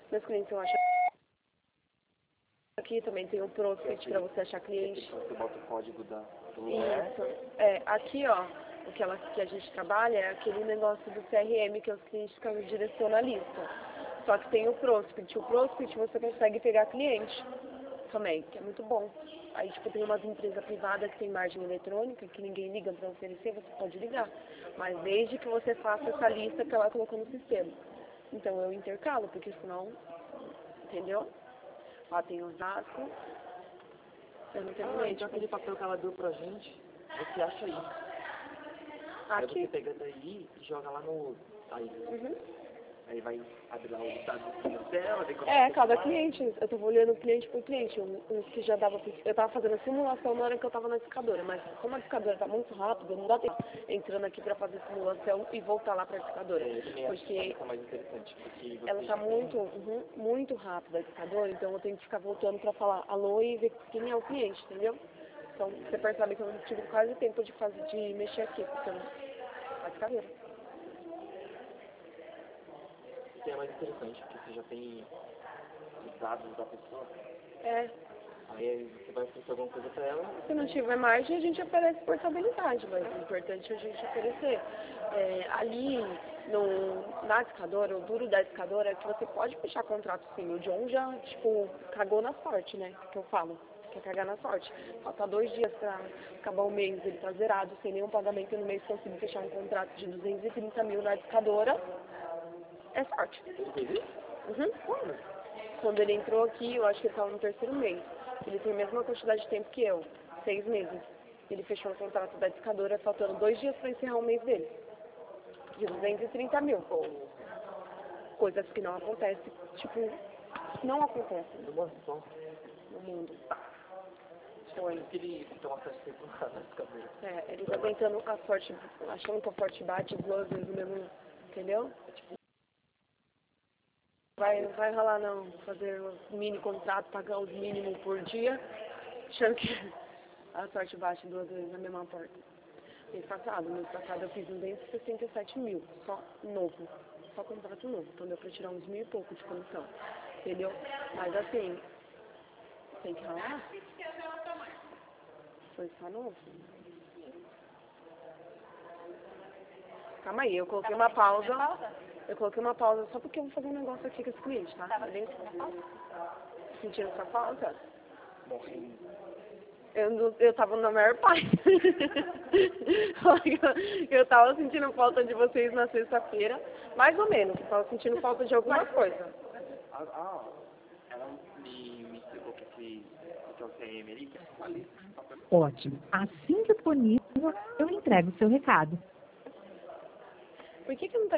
Meus clientes eu acho. Aqui também tem o Prospect para você achar cliente. Você bota o código do lugar. Isso. Aqui, ó, que a gente trabalha é aquele negócio do CRM que os clientes ficam direcionando a lista. Só que tem o Prospect. O Prospect você consegue pegar cliente também, que é muito bom. Aí, tipo, tem umas empresas privadas que tem margem eletrônica, que ninguém liga para oferecer, você pode ligar. Mas desde que você faça essa lista que ela colocou no sistema. Então, eu intercalo, porque senão, entendeu? Lá tem Osasco, eu não tenho cliente. Então aquele papel que ela deu pra gente, você acha isso. Aí você Aqui? pega daí e joga lá no... Uhum. Aí vai abrir lá o dado dela, ver como Cada cliente, eu tava olhando cliente por cliente, uns que já dava, eu tava fazendo a simulação na hora que eu tava na discadora, mas como a discadora tá muito rápida, não dá tempo entrando aqui pra fazer simulação e voltar lá pra discadora, porque mais interessante, porque ela tá muito rápida a discadora, então eu tenho que ficar voltando pra falar alô e ver quem é o cliente, entendeu? Então você percebe que eu não tive quase tempo de mexer aqui, porque a discadora. que é mais interessante, porque você já tem os dados da pessoa. Aí você vai oferecer alguma coisa pra ela. Se não tiver margem, a gente oferece portabilidade, mas o importante é a gente oferecer. Ali na discadora, o duro da discadora é que você pode fechar contrato sim. O John já, tipo, cagou na sorte, né? Que eu falo. Quer cagar na sorte. Falta 2 dias pra acabar o mês, ele tá zerado, sem nenhum pagamento no mês, conseguir fechar um contrato de 230 mil na discadora. É sorte. Uhum. Quando ele entrou aqui, eu acho que ele estava no 3º mês. Ele tem a mesma quantidade de tempo que eu, 6 meses. Ele fechou um contrato da discadora, faltando 2 dias para encerrar o mês dele. De 230 mil. Coisas que não acontecem, tipo, não acontecem no mundo. Foi que ele tem uma sorte tempo na discadora. Ele tá tentando a sorte, achando que a sorte bate 2 vezes no mesmo, entendeu? Não vai rolar não, fazer um mini contrato, pagar os mínimos por dia, achando que a sorte bate 2 vezes na mesma porta. Mês passado eu fiz 267 mil, só novo, só contrato novo, então deu pra tirar uns 1.000 e pouco de comissão, entendeu? Mas assim, tem que ralar. Foi só novo. Calma aí, eu coloquei uma pausa. Eu coloquei uma pausa só porque eu vou fazer um negócio aqui com esse cliente, tá? Sentindo sua falta? Eu tava na maior paz. Eu tava sentindo falta de vocês na sexta-feira, mais ou menos. Eu tava sentindo falta de alguma coisa. Ela me explicou que é o CRM ali, que é uma lista. Ótimo. Assim que disponível, eu entrego o seu recado. Por que não tá